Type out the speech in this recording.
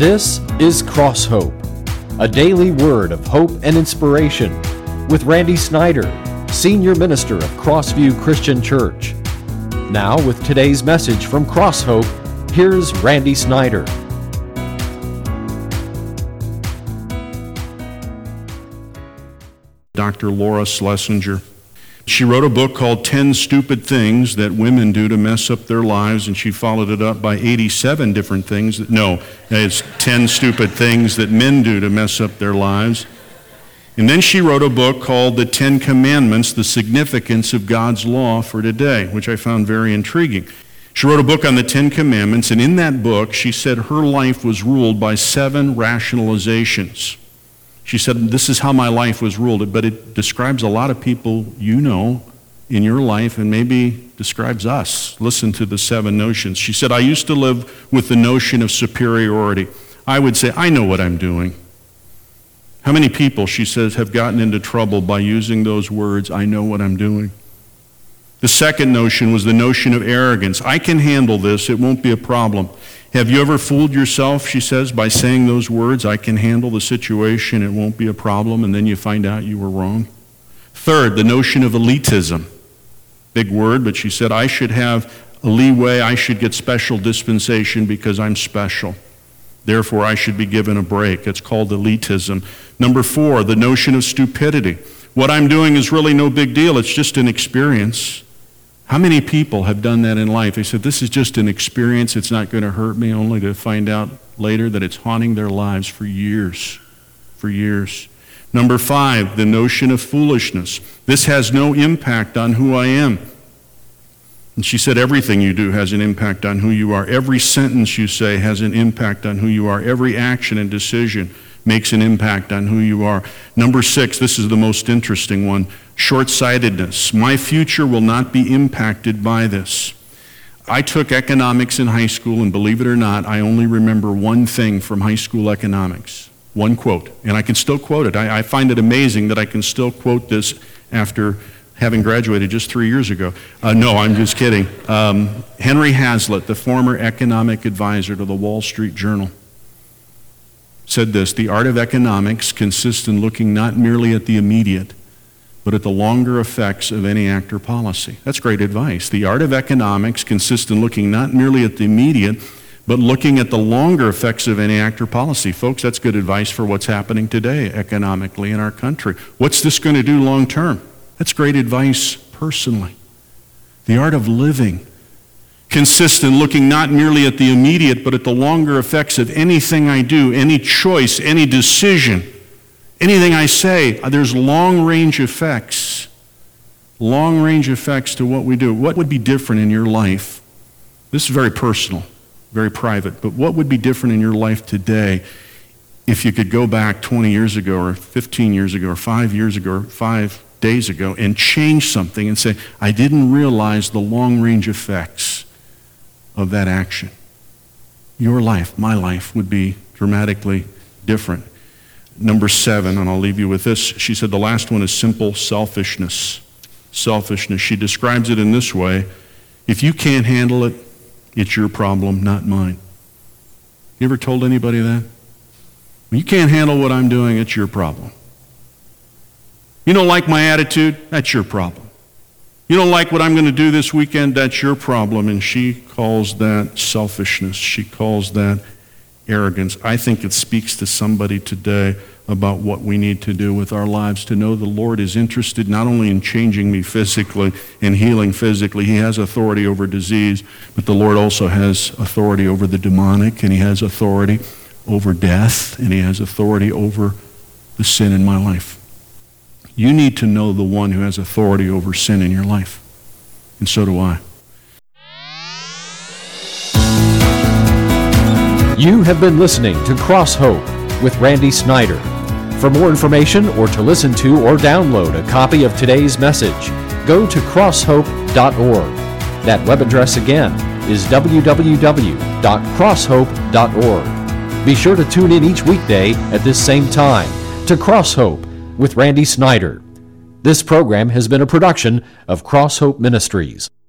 This is Cross Hope, a daily word of hope and inspiration with Randy Snyder, Senior Minister of Crossview Christian Church. Now with today's message from Cross Hope, here's Randy Snyder. Dr. Laura Schlesinger. She wrote a book called 10 Stupid Things That Women Do to Mess Up Their Lives, and she followed it up by 87 different things. It's 10 Stupid Things That Men Do to Mess Up Their Lives. And then she wrote a book called The 10 Commandments, The Significance of God's Law for Today, which I found very intriguing. She wrote a book on the 10 Commandments, and in that book, she said her life was ruled by 7 rationalizations. She said, this is how my life was ruled, but it describes a lot of people you know in your life and maybe describes us. Listen to the 7 notions. She said, I used to live with the notion of superiority. I would say, I know what I'm doing. How many people, she says, have gotten into trouble by using those words, I know what I'm doing? The second notion was the notion of arrogance. I can handle this, it won't be a problem. Have you ever fooled yourself, she says, by saying those words, I can handle the situation, it won't be a problem, and then you find out you were wrong? Third, the notion of elitism. Big word, but she said, I should have a leeway, I should get special dispensation because I'm special. Therefore, I should be given a break. It's called elitism. Number 4, the notion of stupidity. What I'm doing is really no big deal, it's just an experience. How many people have done that in life? They said, this is just an experience, it's not going to hurt me, only to find out later that it's haunting their lives for years. For years. Number 5, the notion of foolishness. This has no impact on who I am. And she said, everything you do has an impact on who you are. Every sentence you say has an impact on who you are. Every action and decision makes an impact on who you are. Number 6, this is the most interesting one, short-sightedness. My future will not be impacted by this. I took economics in high school, and believe it or not, I only remember one thing from high school economics, one quote, and I can still quote it. I find it amazing that I can still quote this after having graduated just 3 years ago. No, I'm just kidding. Henry Hazlitt, the former economic advisor to the Wall Street Journal, said this, the art of economics consists in looking not merely at the immediate, but at the longer effects of any act or policy. That's great advice. The art of economics consists in looking not merely at the immediate, but looking at the longer effects of any act or policy. Folks, that's good advice for what's happening today economically in our country. What's this going to do long term? That's great advice personally. The art of living consists in looking not merely at the immediate, but at the longer effects of anything I do, any choice, any decision, anything I say. There's long-range effects to what we do. What would be different in your life? This is very personal, very private, but what would be different in your life today if you could go back 20 years ago or 15 years ago or 5 years ago or 5 days ago and change something and say, I didn't realize the long-range effects of that action? Your life, my life, would be dramatically different. Number 7, and I'll leave you with this, she said the last one is simple selfishness. Selfishness. She describes it in this way, if you can't handle it, it's your problem, not mine. You ever told anybody that? When you can't handle what I'm doing, it's your problem. You don't like my attitude? That's your problem. You don't like what I'm going to do this weekend? That's your problem. And she calls that selfishness. She calls that arrogance. I think it speaks to somebody today about what we need to do with our lives, to know the Lord is interested not only in changing me physically and healing physically. He has authority over disease, but the Lord also has authority over the demonic, and He has authority over death, and He has authority over the sin in my life. You need to know the one who has authority over sin in your life. And so do I. You have been listening to Cross Hope with Randy Snyder. For more information or to listen to or download a copy of today's message, go to crosshope.org. That web address again is www.crosshope.org. Be sure to tune in each weekday at this same time to Cross Hope with Randy Snyder. This program has been a production of Cross Hope Ministries.